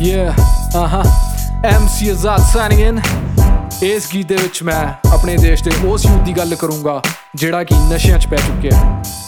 Yeah, MC Azad signing in। ਇਸ ਗੀਤ ਦੇ ਵਿੱਚ ਮੈਂ ਆਪਣੇ ਦੇਸ਼ ਦੇ ਉਸ ਯੂਥ ਦੀ ਗੱਲ ਕਰੂੰਗਾ ਜਿਹੜਾ ਕਿ ਨਸ਼ਿਆਂ 'ਚ ਪੈ ਚੁੱਕਿਆ।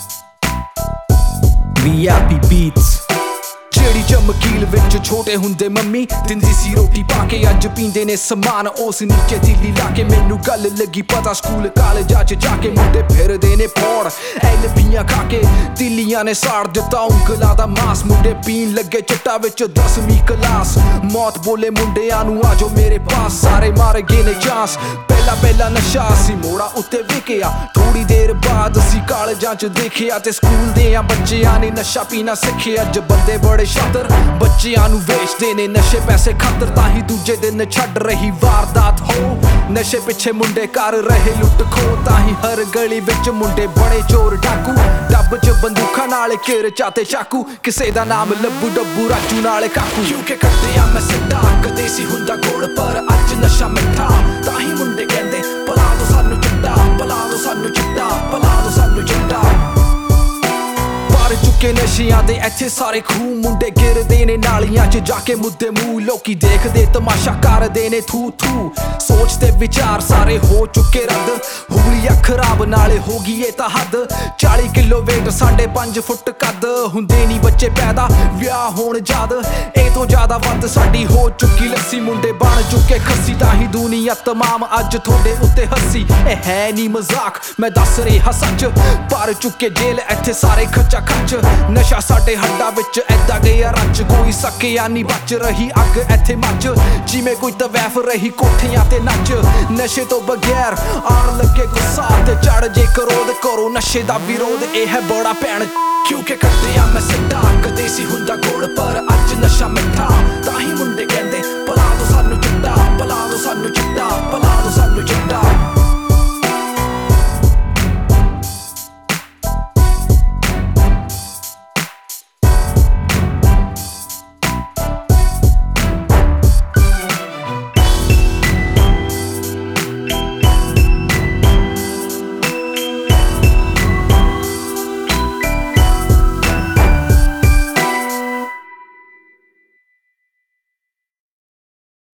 VIP Beats। ਜਿਹੜੀ ਚਮਕੀਲ ਵਿੱਚ ਛੋਟੇ ਹੁੰਦੇ ਮੰਮੀ ਦਿੰਦੀ ਸੀ ਰੋਟੀ ਪਾ ਕੇ, ਅੱਜ ਪੀਂਦੇ ਨੇ ਸਮਾਨ ਉਸ ਨੀਚੇ ਦਿੱਲੀ ਲਾ ਕੇ। ਮੈਨੂੰ ਗੱਲ ਲੱਗੀ ਪਤਾ ਸਕੂਲ ਕਾਲਜਾਂ 'ਚ ਜਾ ਕੇ ਮੁੰਡੇ ਫਿਰਦੇ ਨੇ ਪੌੜ ਐਲਪੀਆਂ ਖਾ ਕੇ। ਦਿੱਲੀਆਂ ਨੇ ਸਾੜ ਦਿੱਤਾ ਉਂਗਲਾਂ ਦਾ ਮਾਸ, ਮੁੰਡੇ ਪੀਣ ਲੱਗੇ ਚੱਟਾ ਵਿੱਚ 10ਵੀਂ ਕਲਾਸ। ਮੌਤ ਬੋਲੇ ਮੁੰਡਿਆਂ ਨੂੰ ਆਜੋ ਮੇਰੇ ਪਾਸ, ਸਾਰੇ ਮਾਰ ਗਏ ਨੇ ਚਾਂਸ। ਪਹਿਲਾ ਨਸ਼ਾ ਸੀ ਮੋੜਾ ਉੱਤੇ ਵਿਕਿਆ, ਥੋੜੀ ਦੇਰ ਬਾਅਦ ਅਸੀਂ ਕਾਲਜਾਂ 'ਚ ਦੇਖਿਆ ਤੇ ਸਕੂਲ ਦੇ ਬੱਚਿਆਂ ਨੇ ਨਸ਼ਾ ਪੀਣਾ ਸਿੱਖਿਆ। ਅੱਜ ਬੰਦੇ ਬੜੇ ਸ਼ਾਤਰ ਬੱਚਿਆਂ ਨੂੰ ਵੇਚਦੇ ਨੇ ਨਸ਼ੇ ਪੈਸੇ ਖਾਤਰ, ਤਾਂ ਹੀ ਦੂਜੇ ਦਿਨ ਛੱਡ ਰਹੀ ਵਾਰਦਾਤ ਹੋ। ਨਸ਼ੇ ਪਿੱਛੇ ਮੁੰਡੇ ਕਰ ਰਹੇ ਲੁੱਟ ਖੋ, ਤਾਂ ਹੀ ਹਰ ਗਲੀ ਵਿੱਚ ਮੁੰਡੇ ਬੜੇ ਚੋਰ ਡਾਕੂ। ਡੱਬ 'ਚ ਬੰਦੂਕਾਂ ਨਾਲ ਕਿਰਚਾ ਤੇ ਚਾਕੂ, ਕਿਸੇ ਦਾ ਨਾਮ ਲੱਭੂ ਡੱਬੂ ਰਾਜੂ ਨਾਲ ਕਾਕੂ। ਕਿਉਂਕਿ ਕੱਢਦੇ ਆ ਮੈਂ ਸਿੱਧਾ, ਕਦੇ ਸੀ ਹੁੰਦਾ ਗੋੜ ਪਰ ਅੱਜ ਨਸ਼ਾ ਮਿੱਠਾ, ਤਾਂ ਹੀ ਮੁੰਡੇ ਕਹਿੰਦੇ ਪਲਾ ਦੋ ਸਾਨੂੰ ਚਿੱਟਾ, ਪਲਾ ਦੋ ਸਾਨੂੰ ਚਿੱਟਾ, ਪਲਾ ਦੋ ਸਾਨੂੰ ਚਿੱਟਾ। ਚੁੱਕੇ ਨਸ਼ਿਆਂ ਦੇ ਇੱਥੇ ਸਾਰੇ ਖੂਹ, ਮੁੰਡੇ ਗਿਰਦੇ ਨੇ ਨਾਲੀਆਂ 'ਚ ਜਾ ਕੇ ਮੁੱਦੇ ਮੂੰਹ। ਲੋਕੀ ਦੇਖਦੇ ਤਮਾਸ਼ਾ ਕਰਦੇ ਨੇ ਥੂ ਥੂ, ਸੋਚ ਤੇ ਵਿਚਾਰ ਸਾਰੇ ਹੋ ਚੁੱਕੇ ਰੱਦ। ਹੁਲੀਆ ਖਰਾਬ ਨਾਲੇ ਹੋ ਗਈ ਏ ਤਾਂ ਹੱਦ, 40 ਕਿਲੋ ਵੇਟ 5.5 ਫੁੱਟ ਕੱਦ। ਹੁੰਦੇ ਨਹੀਂ ਬੱਚੇ ਪੈਦਾ ਵਿਆਹ ਹੋਣ ਜਦ, ਇਹ ਤੋਂ ਜ਼ਿਆਦਾ ਵੱਧ ਸਾਡੀ ਹੋ ਚੁੱਕੀ ਲੱਸੀ। ਮੁੰਡੇ ਬਣ ਚੁੱਕੇ ਖੱਸੀ, ਤਾਂ ਹੀ ਦੁਨੀਆ ਤਮਾਮ ਅੱਜ ਤੁਹਾਡੇ ਉੱਤੇ ਹੱਸੀ। ਇਹ ਹੈ ਨਹੀਂ ਮਜ਼ਾਕ ਮੈਂ ਦੱਸ ਰਿਹਾ ਸੱਚ, ਭਰ ਚੁੱਕੇ ਜੇਲ੍ਹ ਇੱਥੇ ਸਾਰੇ ਖੱਚਾ ਖੱਚ। ਨਸ਼ਾ ਸਾਡੇ ਹੱਡਾਂ ਵਿੱਚ ਐਦਾਂ ਗਿਆ ਰਚ, ਕੋਈ ਸਕਿਆ ਨਹੀਂ ਬਚ ਰਹੀ ਅੱਗ ਇੱਥੇ ਮੱਚ। ਜਿਵੇਂ ਕੋਈ ਤਵੈਫ ਰਹੀ ਕੋਠਿਆਂ ਤੇ ਨੱਚ, ਨਸ਼ੇ ਤੋਂ ਬਗੈਰ ਆਣ ਲੱਗੇ ਗੁੱਸਾ ਤੇ ਚੜ ਜੇ ਕਰੋਧ। ਕਰੋ ਨਸ਼ੇ ਦਾ ਵਿਰੋਧ, ਇਹ ਹੈ ਬੜਾ ਭੈਣ। ਕਿਉਂਕਿ ਕੱਢਦੇ ਆ ਮੈਂ ਸਿੱਧਾ, ਕਦੇ ਸੀ ਹੁੰਦਾ ਗੋੜ ਪਰ ਅੱਜ ਨਸ਼ਾ ਮਿੱਠਾ,